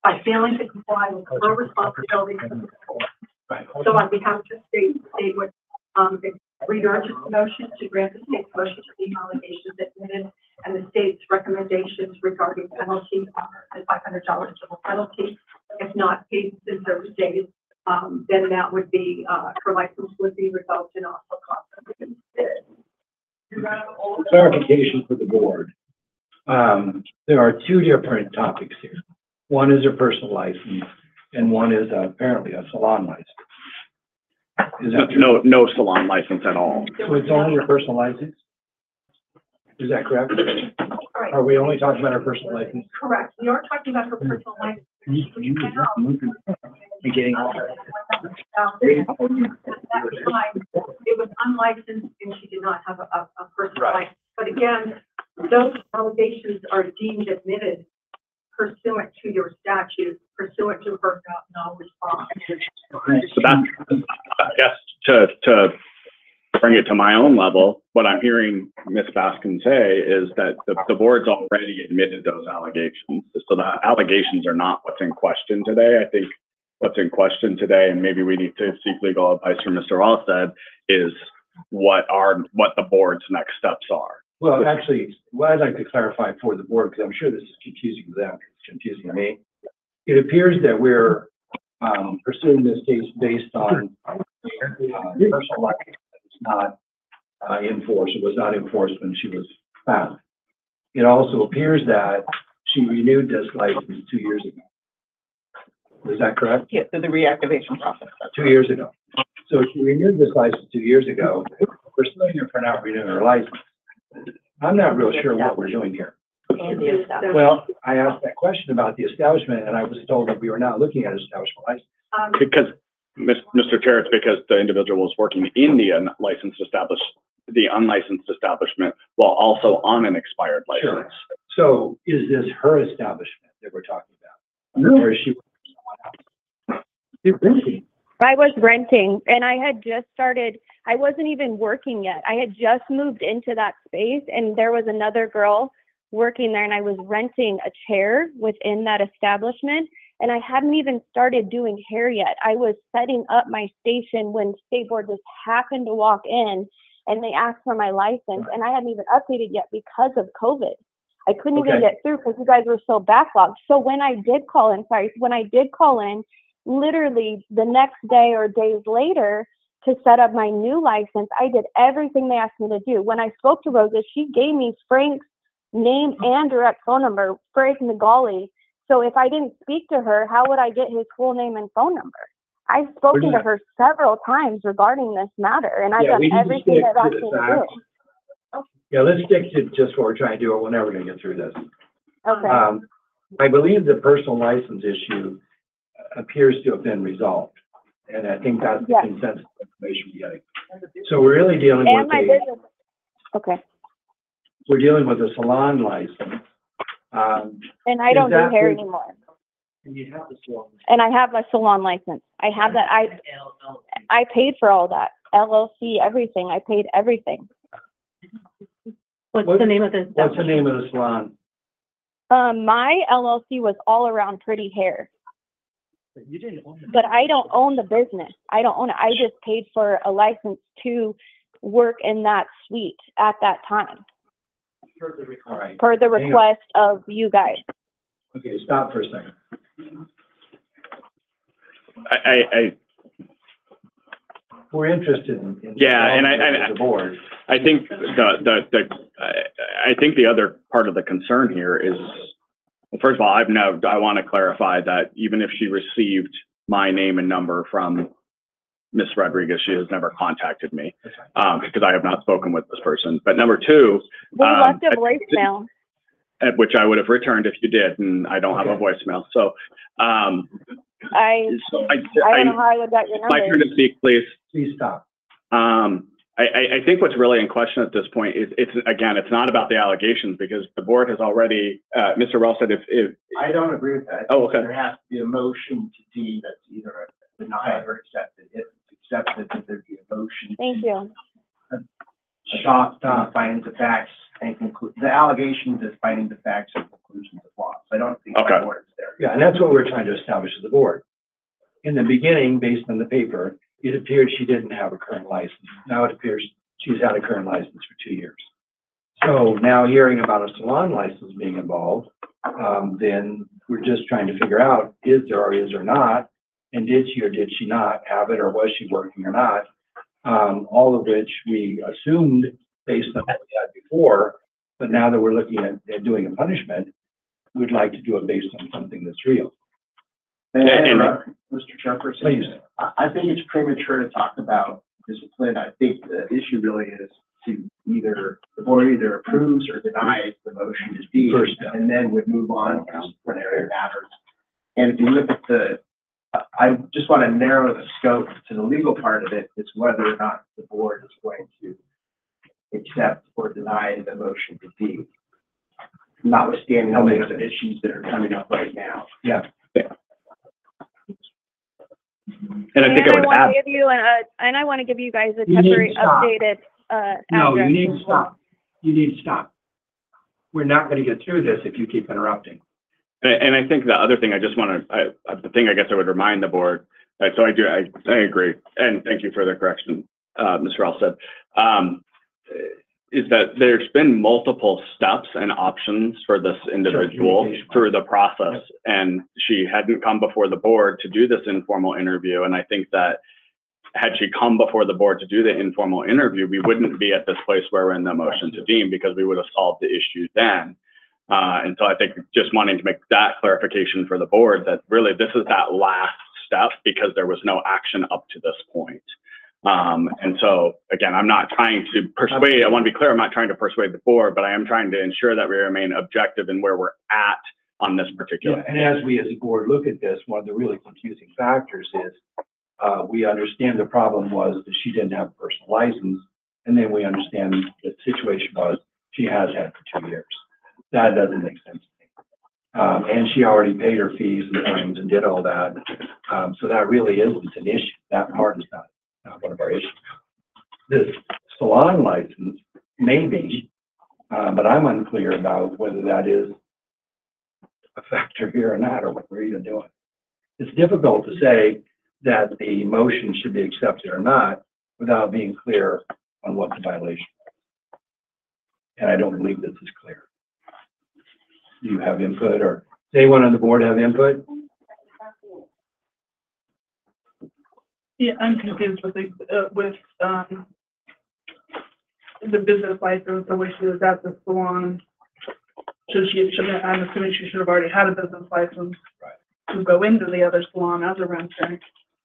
by failing to comply with her responsibilities as a board. Right. So on behalf of the state, the state would, um, reurge its motion to grant the state's motion to deem allegations admitted and the state's recommendations regarding penalty, uh, the five hundred dollars civil penalty. If not paid within thirty days, um, then that would be, uh, her license would be revoked and also cost. Clarification for the board. Um, there are two different topics here. One is a personal license and one is apparently a salon license. Is that true? No, no salon license at all. So it's only your personal license? Is that correct? Are we only talking about our personal license? Correct. We are talking about her personal license. Beginning. It was unlicensed and she did not have a, a a personal Right. license. But again, those allegations are deemed admitted pursuant to your statute, pursuant to her no no response. So that, I guess, to, to bring it to my own level, what I'm hearing Miz Baskin say is that the, the board's already admitted those allegations. So the allegations are not what's in question today. I think what's in question today, and maybe we need to seek legal advice from Mister Alstead, is what are, what the board's next steps are. Well, actually, what I'd like to clarify for the board, because I'm sure this is confusing to them, it's confusing to me. It appears that we're um, pursuing this case based on uh, personal life that was not uh, enforced. It was not enforced when she was found. It also appears that she renewed this license two years ago. Is that correct? Yeah, so the reactivation process. Two years ago. So she renewed this license two years ago. We're still here for not renewing her license. I'm not real sure what we're doing here. And the establishment. Well, I asked that question about the establishment and I was told that we were not looking at establishment license. Um, Because, Mister Chair, it's because the individual was working in the unlicensed establish, the unlicensed establishment while also on an expired Sure. license. So is this her establishment that we're talking about? Or is she someone else? You're renting. I was renting and I had just started, I wasn't even working yet. I had just moved into that space and there was another girl working there and I was renting a chair within that establishment and I hadn't even started doing hair yet. I was setting up my station when State Board just happened to walk in and they asked for my license and I hadn't even updated yet because of COVID. I couldn't even Okay. get through because you guys were so backlogged. So when I did call in, sorry, when I did call in, literally the next day or days later to set up my new license, I did everything they asked me to do. When I spoke to Rosa, she gave me Frank's name and direct phone number, Frank Nagali. So if I didn't speak to her, how would I get his full name and phone number? I've spoken to her several times regarding this matter, and I've Yeah, we done need to everything stick they've to asked the me to facts. do. Yeah, let's stick to just what we're trying to do, or we're never gonna get through this. Okay. Um, I believe the personal license issue appears to have been resolved. And I think that's the Yes. consensus information we're getting. So we're really dealing And with my a, business. Okay. we're dealing with a salon license. Um, And I Is don't do that hair the- anymore. And you have the salon. And I have my salon license. I have that. I I paid for all that. L L C, everything. I paid everything. What's What- the name of the? what's the name of the salon? Um, my L L C was all around Pretty Hair, But you didn't own the. but I don't own the business. I don't own it. I just paid for a license to work in that suite at that time All right. per the Hang on. request of you guys. Okay, stop for a second. I, I, I We're interested in. in- Yeah, and I- I- The board. I think the, the, the, I, I think the other part of the concern here is, well, first of all, I've no, I want to clarify that even if she received my name and number from Miss Rodriguez, she has never contacted me, um, because I have not spoken with this person. But number two, We um, left a voicemail. at which I would have returned if you did, and I don't have a voicemail. So, um, I so I, I don't know I, how I would got your my number. turn to speak, please. Please stop. Um, I, I, I think what's really in question at this point is, it's, again, it's not about the allegations because the board has already, uh, Mister Rell said if, if, I don't agree with that. Oh, okay. There has to be a motion to deem that's either denied or accepted. If it's accepted, that there be a motion. Thank you. Stop, stop, findings of facts, and conclude, the allegations as finding the facts and conclusions of law. So I don't think Okay. the board is there. Yeah, and that's what we're trying to establish as a board. In the beginning, based on the paper, it appeared she didn't have a current license. Now it appears she's had a current license for two years. So now hearing about a salon license being involved, um, then we're just trying to figure out, is there or is there not? And did she or did she not have it, or was she working or not? Um, all of which we assumed based on what we had before, but now that we're looking at, at doing a punishment, we'd like to do it based on something that's real. May I And- interrupt, Mister Chairperson? Please. I, I think it's premature to talk about discipline. I think the issue really is to either, the board either approves or denies the motion to deem, First step. and then would move on to disciplinary matters. And if you look at the, I just want to narrow the scope to the legal part of it, is whether or not the board is going to accept or deny the motion to deem, notwithstanding all the other issues that are coming up right now. Yeah. And I think I And I would want add, to give you an, uh, and I want to give you guys a You need temporary to stop. updated, uh, No, you address need as to well. stop. You need to stop. We're not going to get through this if you keep interrupting. and and I think the other thing I just want to, I, the thing I guess I would remind the board, uh, so I do, I, I agree, and thank you for the correction, uh, Mister Alstead, um, is that there's been multiple steps and options for this individual communication. through the process, and she hadn't come before the board to do this informal interview, and I think that had she come before the board to do the informal interview, we wouldn't be at this place where we're in the motion to deem, because we would have solved the issue then. Uh, and so I think just wanting to make that clarification for the board, that really this is that last step, because there was no action up to this point. Um, and so, again, I'm not trying to persuade, I want to be clear, I'm not trying to persuade the board, but I am trying to ensure that we remain objective in where we're at on this particular. Yeah, and as we as a board look at this, one of the really confusing factors is uh, we understand the problem was that she didn't have a personal license, and then we understand the situation was she has had for two years. That doesn't make sense to me. Um, and she already paid her fees and fines and did all that. Um, so that really isn't an issue. That part is not, not one of our issues. This salon license, maybe, uh, but I'm unclear about whether that is a factor here or not, or what we're even doing. It's difficult to say that the motion should be accepted or not without being clear on what the violation is. And I don't believe this is clear. Do you have input, or does anyone on the board have input? Yeah, I'm confused with the, uh, with, um, the business license, the way she was at the salon. Should she, should, I'm assuming she should have already had a business license to go into the other salon as a renter.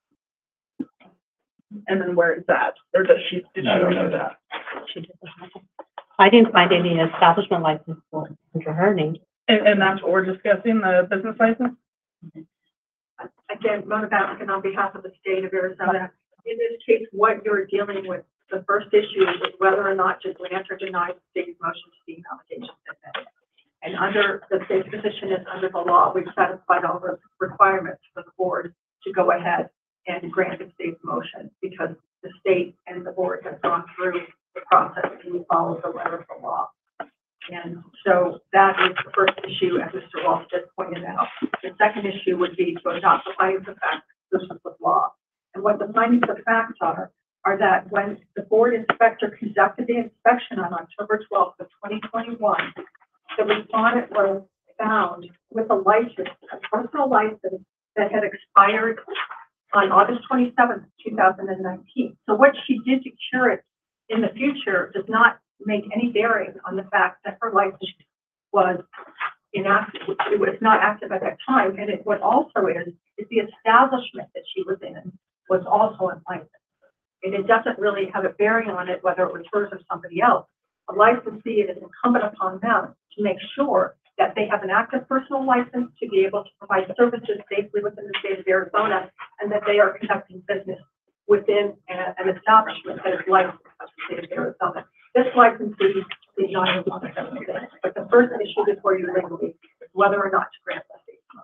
And then where is that? Or does she, did she I don't know know that? She doesn't have it. I didn't find any establishment license for, for her name. And, and that's what we're discussing, the business license? Again, Mona Baskin on behalf of the state of Arizona. In this case, what you're dealing with, the first issue is whether or not to grant or deny the state's motion to deem allegations admitted. And under the state's position is under the law, we've satisfied all the requirements for the board to go ahead and grant the state's motion, because the state and the board have gone through the process and we follow the letter of the law. And so that is the first issue, as Mister Walsh just pointed out. The second issue would be to adopt the findings of fact consistent with law. And what the findings of facts are, are that when the board inspector conducted the inspection on October twelfth of twenty twenty-one, the respondent was found with a license, a personal license that had expired on August twenty-seventh, two thousand nineteen. So what she did to cure it in the future does not make any bearing on the fact that her license was inactive. It was not active at that time. And it, what also is, is the establishment that she was in was also unlicensed. And it doesn't really have a bearing on it whether it was hers or somebody else. A licensee, it is incumbent upon them to make sure that they have an active personal license to be able to provide services safely within the state of Arizona, and that they are conducting business within a, an establishment that is licensed by the state of Arizona. This licensee is not in one of them, but the first issue before you legally is whether or not to grant the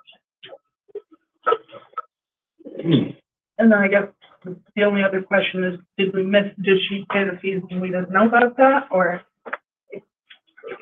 state's motion. And then I guess the only other question is, did we miss, did she pay the fees and we didn't know about that, or?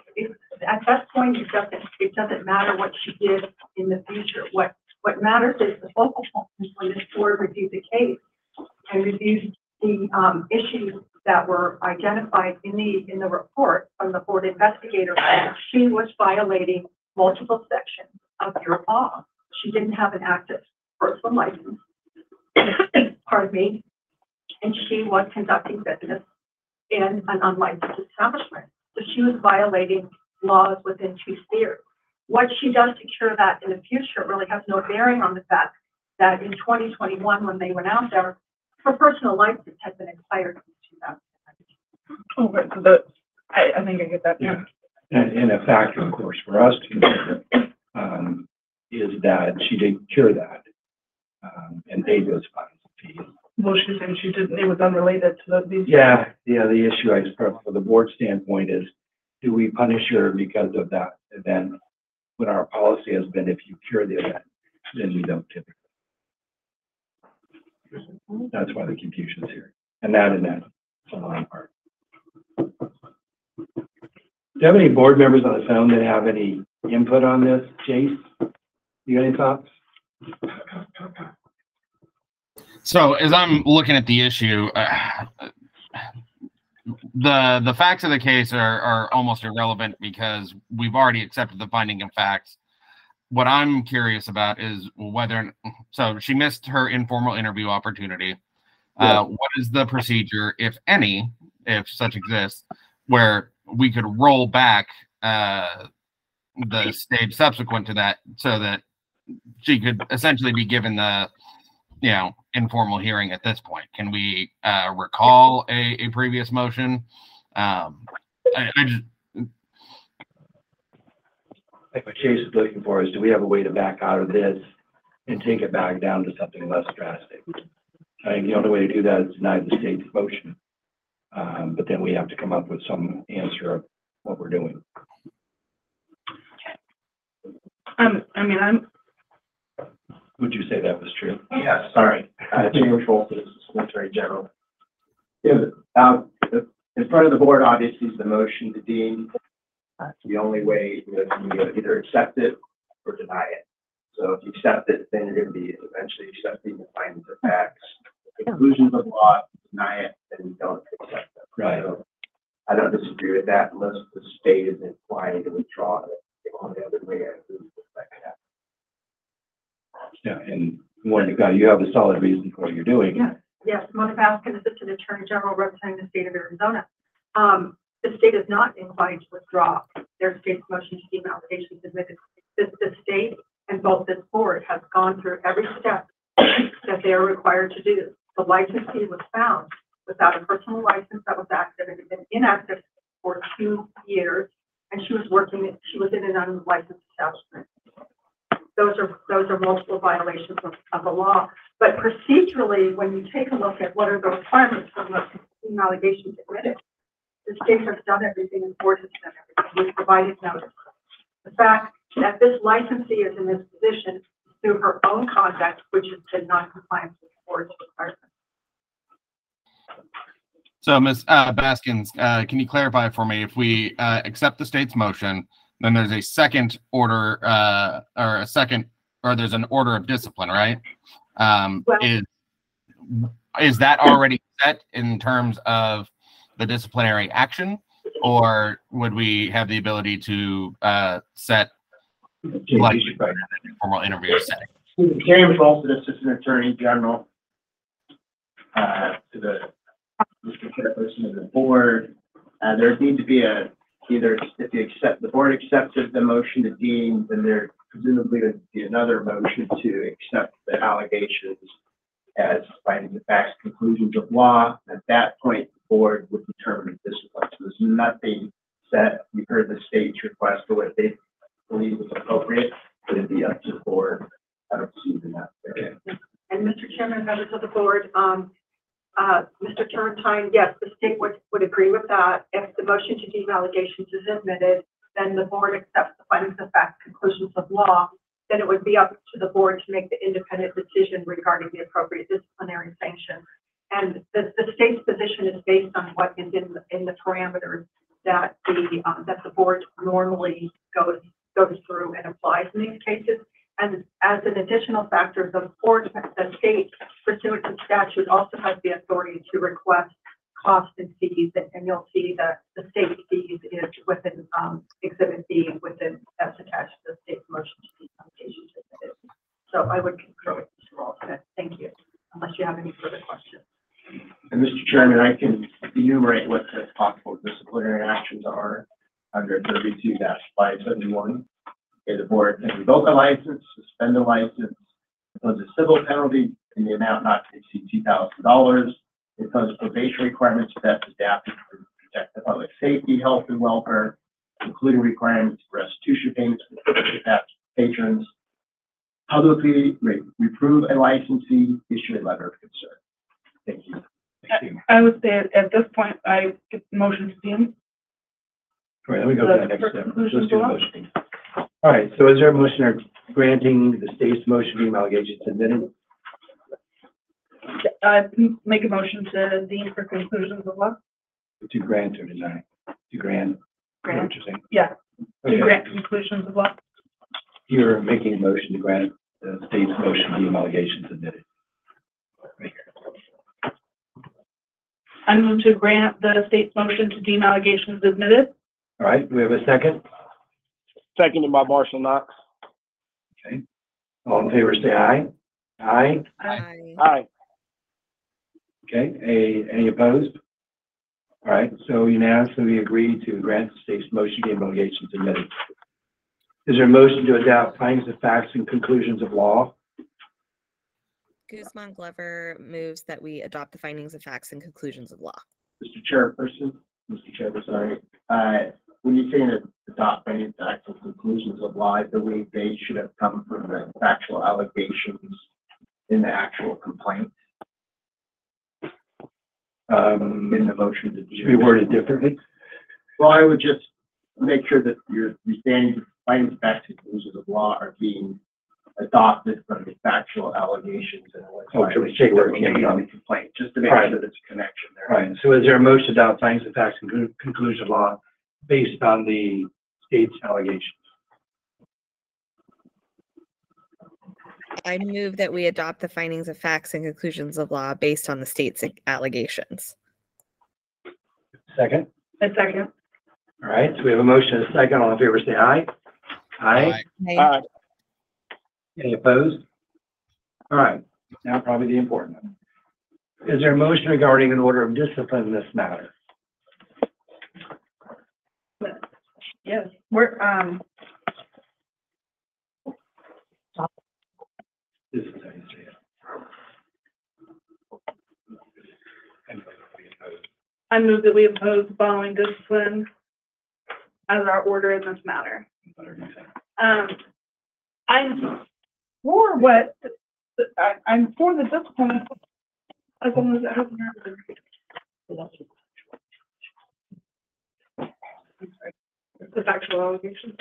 at that point, it doesn't, it doesn't matter what she did in the future. What, what matters is the focal point is when this board reviewed the case and reviewed the, um, issues that were identified in the, in the report from the board investigator. She was violating multiple sections of your law. She didn't have an active personal license, pardon me, and she was conducting business in an unlicensed establishment. So she was violating laws within two spheres. What she does to cure that in the future really has no bearing on the fact that in twenty twenty-one, when they went out there, her personal license had been expired in two thousand nineteen. Oh, right, so the, I, I think I get that. Yeah. And, and a factor, of course, for us to consider, um, is that she did cure that, um, and paid those fines and fees. Well, she said she didn't, it was unrelated to the, these. Yeah, yeah, the issue, I suppose, from the board standpoint is, do we punish her because of that event? When our policy has been, if you cure the event, then we don't typically. That's why the confusion's here. And that and that, it's a long part. Do you have any board members on the phone that have any input on this? Jace, you got any thoughts? So as I'm looking at the issue, uh, the the facts of the case are, are almost irrelevant because we've already accepted the finding of facts. What I'm curious about is whether, so she missed her informal interview opportunity. Yeah. Uh, what is the procedure, if any, if such exists, where we could roll back uh, the stage subsequent to that so that she could essentially be given the, you know, informal hearing at this point? Can we uh, recall a, a previous motion? Um, I, I just, Like what Chase is looking for is, do we have a way to back out of this and take it back down to something less drastic? I think the only way to do that is deny the state's motion. Um, but then we have to come up with some answer of what we're doing. Um, I mean, I'm, Would you say that was true? Yes, sorry. Uh, James Wolf, Secretary General. Yeah, uh, the- in front of the board, obviously, is the motion to deem. That's the only way you know, you either accept it or deny it. So if you accept it, then you're going to be eventually accepting the findings of facts, the conclusions of law. Deny it, then you don't accept it. Right. So I don't disagree with that unless the state is inclined to withdraw it. On the other way, I agree with that. Yeah, and Monica, you have a solid reason for what you're doing. Yes, yes, Mona Baskin, Assistant Attorney General representing the state of Arizona. Um, the state is not inclined to withdraw their state's motion to deem allegations admitted. The, the state and both this board have gone through every step that they are required to do. The licensee was found without a personal license that was active and had been inactive for two years, and she was working, she was in an unlicensed establishment. Those are those are multiple violations of, of the law. But procedurally, when you take a look at what are the requirements for the allegations admitted, the state has done everything and the board has done everything. We've provided notice. The fact that this licensee is in this position through her own conduct, which has been non-compliant with the board's requirements. so Miz Uh, Baskins, uh, can you clarify for me, if we uh, accept the state's motion, then there's a second order uh, or a second, or there's an order of discipline, right? Um, Well- is, is that already set in terms of the disciplinary action, or would we have the ability to uh, set like a formal interview setting? James Wolf, Assistant Attorney General, uh, to the Mister Chairperson of the board. Uh, there needs to be a, either if you accept, the board accepted the motion to deem, then there presumably would be another motion to accept the allegations as finding the facts, conclusions of law. At that point, the board would determine the discipline. So there's nothing set. You heard the state's request for what they believe is appropriate, but it'd be up to the board. I don't see in that. Okay. And Mister Chairman, members of the board, um, uh, Mister Turrentine, yes, the state would, would agree with that. If the motion to deem allegations is admitted, then the board accepts the findings of fact, conclusions of law. Then it would be up to the board to make the independent decision regarding the appropriate disciplinary sanction. And the, the state's position is based on what is in the, in the parameters that the, uh, that the board normally goes, goes through and applies in these cases. And as an additional factor, the board, the state pursuant to statute also has the authority to request costs and fees, and, and you'll see that the state fees is within, um, exhibit B within, that's attached to the state's motion to the application. So I would concur with Mister Ralston. Thank you, unless you have any further questions. And Mister Chairman, I can enumerate what the possible disciplinary actions are under thirty-two five seventy-one. Okay, the board can revoke a license, suspend a license, impose a civil penalty in the amount not to exceed two thousand dollars, impose probation requirements best adapted to protect the public safety, health, and welfare, including requirements for restitution payments for patrons, publicly re- reprove a licensee, issue a letter of concern. Thank you. Thank you. I would say at at this point, I get the motion to deem. All right, let me go to the next For step. Let's conclusions do the law? motion. All right, so is there a motion or granting the state's motion deem allegations submitted? Uh, make a motion to deem for conclusions of law. To grant or deny? To grant? Is that what you're saying? Yeah, to Okay. grant conclusions of law. You're making a motion to grant the state's motion deem allegations submitted. Right here. I move to grant the state's motion to deem allegations admitted. All right, do we have a second? Seconded by Marshall Knox. Okay. All in favor, say aye. Aye. Aye. Aye. Okay, a, any opposed? All right, so unanimously we agree to grant the state's motion deem allegations admitted. Is there a motion to adopt findings of facts and conclusions of law? Guzman Glover moves that we adopt the findings of facts and conclusions of law. Mister Chairperson, Mister Chairman, sorry, uh, when you say that adopt findings, facts, and conclusions of law, I believe they should have come from the factual allegations in the actual complaint, Um, in the motion. that should we word it differently? Well, I would just make sure that your, your standing findings, facts, and conclusions of law are being adopted from the factual allegations and what's. Oh, should we say where it came from? the complaint, just to make Right. sure there's a connection there. All right, so is there a motion to adopt findings of facts and con- conclusions of law based on the state's allegations? I move that we adopt the findings of facts and conclusions of law based on the state's allegations. Second? A second. All right, so we have a motion and a second. All in favor, say aye. Aye. Aye. Any opposed? All right, now probably the important one. Is there a motion regarding an order of discipline in this matter? Yes, we're, um, This is how you say it. I move that we oppose the following discipline as our order in this matter. Um, I'm for what, I, I'm for the discipline as long as it hasn't happened. The factual allegations.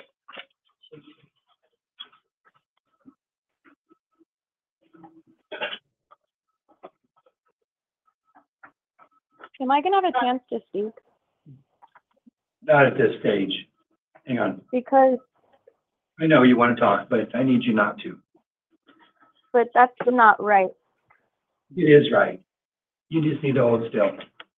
Am I gonna have a chance to speak? Not at this stage. Hang on. Because, I know you want to talk, but I need you not to. but that's not right. It is right. You just need to hold still.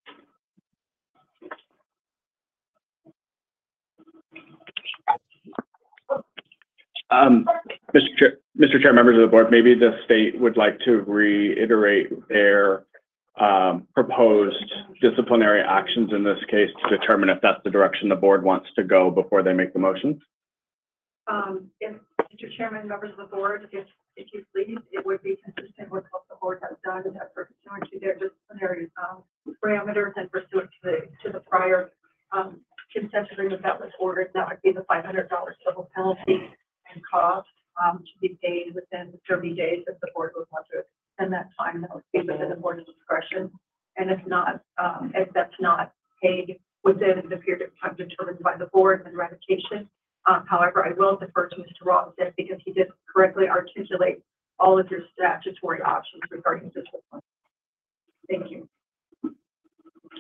Um, Mister Chair, Mister Chair, members of the board, maybe the state would like to reiterate their um, proposed disciplinary actions in this case to determine if that's the direction the board wants to go before they make the motion. Um, if, Mister Chairman, members of the board, if, if you please, it would be consistent with what the board has done and pursuant to their disciplinary, um, parameters and pursuant to the, to the prior, um, consent agreement that was ordered. That would be the five hundred dollar civil penalty and cost, um, to be paid within thirty days if the board would want to extend that time. That would be within the board's discretion. And if not, um, if that's not paid within the period of time determined by the board, then revocation. Um, however, I will defer to Mister Robinson because he did correctly articulate all of your statutory options regarding discipline. Thank you. Okay,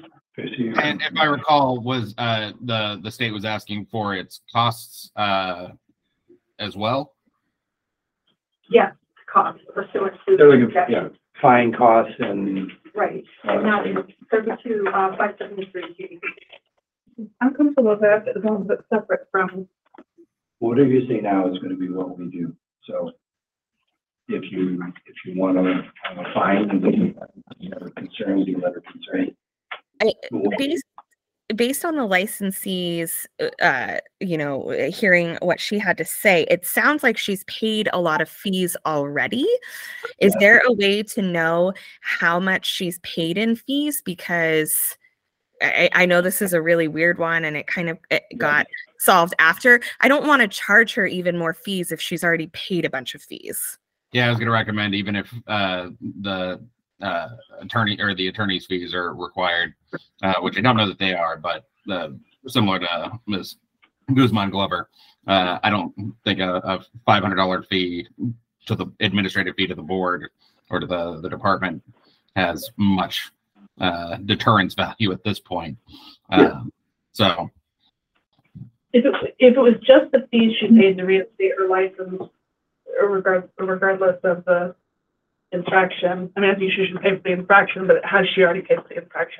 And if I recall, was uh, the the state was asking for its costs uh, as well. Yes, costs pursuant to. They're the looking, for, yeah, fine costs and. Right, and now it's thirty-two, uh, five seventy-three. I'm comfortable with that as long as it's separate from, Whatever you say now is gonna be what we do, so. If you, if you want to, uh, find, and then you have a concern, you let her concern. I, based, based on the licensees, uh, you know, hearing what she had to say, it sounds like she's paid a lot of fees already. Is Yeah. there a way to know how much she's paid in fees? Because I, I know this is a really weird one and it kind of it got solved after. I don't want to charge her even more fees if she's already paid a bunch of fees. Yeah, I was going to recommend even if uh, the uh, attorney or the attorney's fees are required, uh, which I don't know that they are, but uh, similar to Miz Guzman Glover, uh, I don't think a, a five hundred dollar fee to the administrative fee to the board or to the, the department has much uh, deterrence value at this point. Uh, so. if it, if it was just the fees she paid to reinstate her license, or regard, regardless of the infraction, I mean, I think she should pay for the infraction, but has she already paid for the infraction?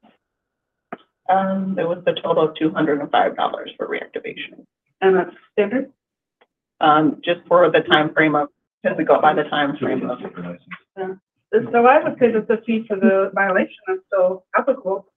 Um, it was the total of two hundred and five dollars for reactivation. And that's standard? Um, just for the time frame of, because we go by the time frame of. Yeah. So I would say that the fee for the violation is still applicable.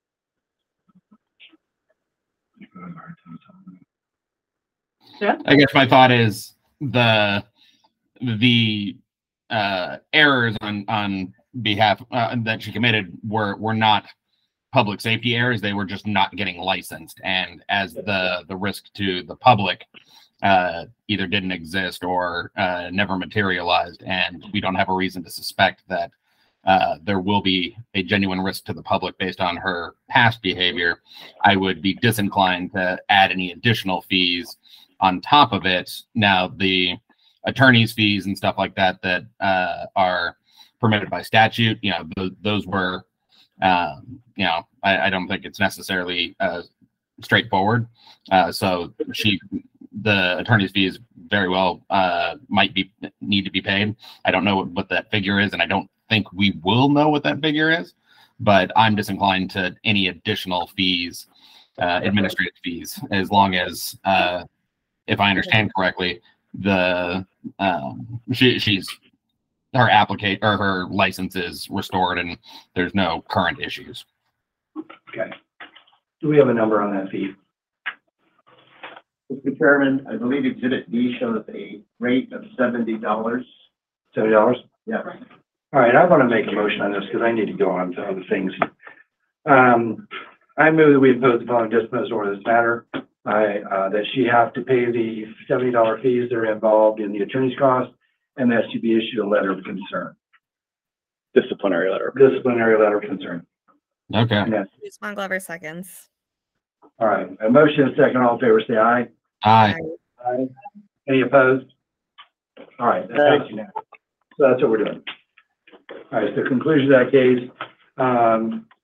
Yeah. I guess my thought is the the uh, errors on on behalf uh, that she committed were were not public safety errors. They were just not getting licensed, and as the the risk to the public uh, either didn't exist or uh, never materialized, and we don't have a reason to suspect that uh, there will be a genuine risk to the public based on her past behavior, I would be disinclined to add any additional fees on top of it. Now, the attorney's fees and stuff like that that uh, are permitted by statute, you know, th those were, um, you know, I, I don't think it's necessarily uh, straightforward. Uh, so she, the attorney's fees very well uh, might be need to be paid. I don't know what, what that figure is, and I don't think we will know what that figure is, but I'm disinclined to any additional fees, uh, administrative fees, as long as, uh, if I understand correctly, the um, she, she's her applicate or her license is restored and there's no current issues. Okay. Do we have a number on that fee? Mister Chairman, I believe Exhibit D shows a rate of seventy dollars. Seventy dollars? Yeah. All right, I want to make a motion on this because I need to go on to other things. Um, I move that we impose the following disciplinary order this matter. I, uh, that she have to pay the seventy dollar fees that are involved in the attorney's cost, and that she be issued a letter of concern. Disciplinary letter. Disciplinary letter of concern. Okay. And that's- Guzman Glover seconds. all right, a motion and a second, all in favor, say aye. Aye. Aye. Any opposed? All right, that's unanimous. So that's what we're doing. All right, so conclusion of that case, um,